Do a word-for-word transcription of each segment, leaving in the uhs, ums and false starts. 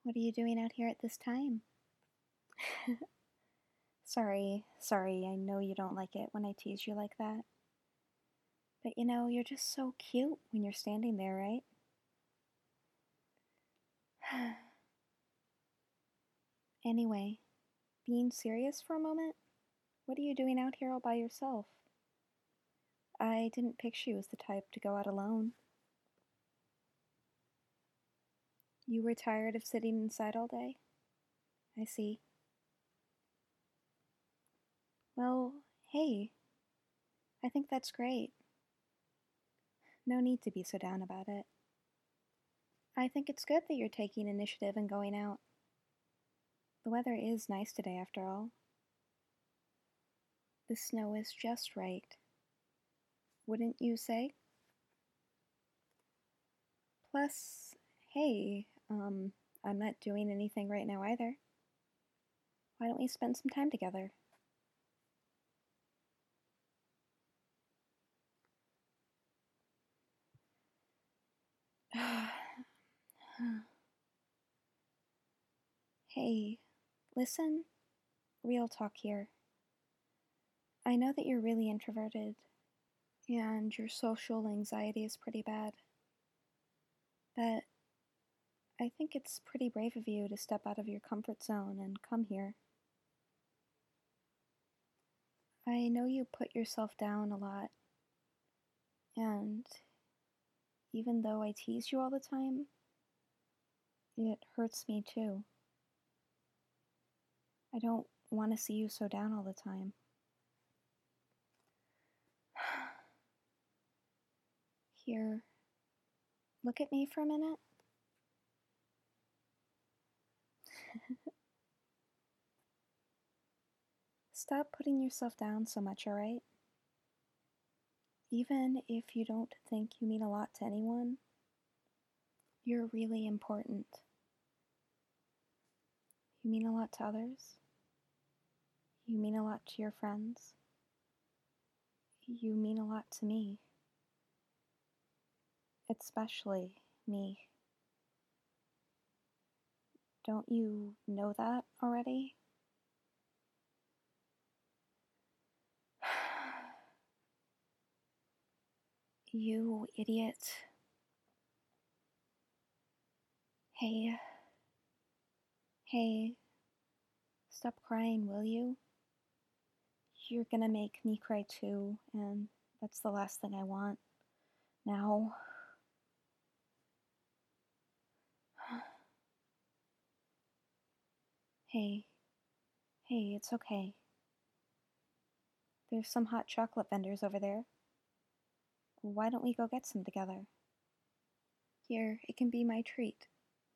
What are you doing out here at this time? Sorry, sorry, I know you don't like it when I tease you like that. But you know, you're just so cute when you're standing there, right? Anyway, being serious for a moment, what are you doing out here all by yourself? I didn't picture you as the type to go out alone. You were tired of sitting inside all day? I see. Well, hey, I think that's great. No need to be so down about it. I think it's good that you're taking initiative and going out. The weather is nice today, after all. The snow is just right. Wouldn't you say? Plus, hey, um, I'm not doing anything right now either. Why don't we spend some time together? Hey, listen, real talk here. I know that you're really introverted, and your social anxiety is pretty bad, but I think it's pretty brave of you to step out of your comfort zone and come here. I know you put yourself down a lot, and even though I tease you all the time, it hurts me too. I don't want to see you so down all the time. Here, look at me for a minute. Stop putting yourself down so much, alright? Even if you don't think you mean a lot to anyone, you're really important. You mean a lot to others. You mean a lot to your friends. You mean a lot to me. Especially me. Don't you know that already? You idiot. Hey. Hey. Stop crying, will you? You're gonna make me cry too, and that's the last thing I want. Now. Hey. Hey, it's okay. There's some hot chocolate vendors over there. Why don't we go get some together? Here, it can be my treat.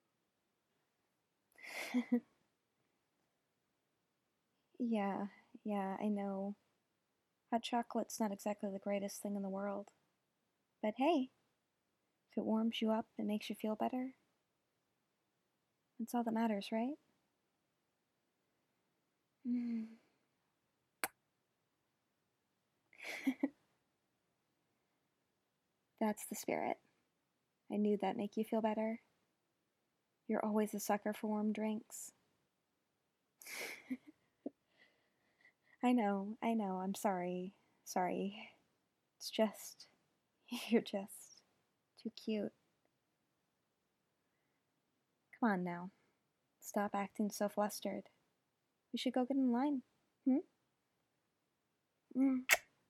Yeah, yeah, I know. Hot chocolate's not exactly the greatest thing in the world. But hey, if it warms you up and makes you feel better, that's all that matters, right? Mm. That's the spirit. I knew that'd make you feel better. You're always a sucker for warm drinks. I know, I know, I'm sorry. Sorry. It's just, you're just too cute. Come on now. Stop acting so flustered. We should go get in line. Hmm? Mm.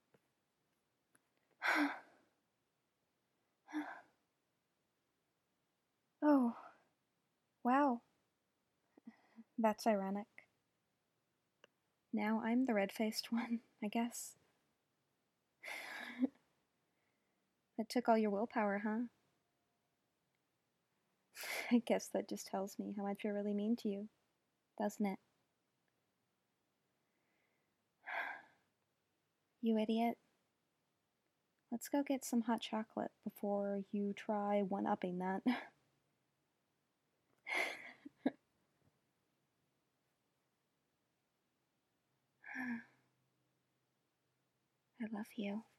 Oh, wow. That's ironic. Now I'm the red faced one, I guess. That took all your willpower, huh? I guess that just tells me how much I really mean to you, doesn't it? You idiot. Let's go get some hot chocolate before you try one upping that. I love you.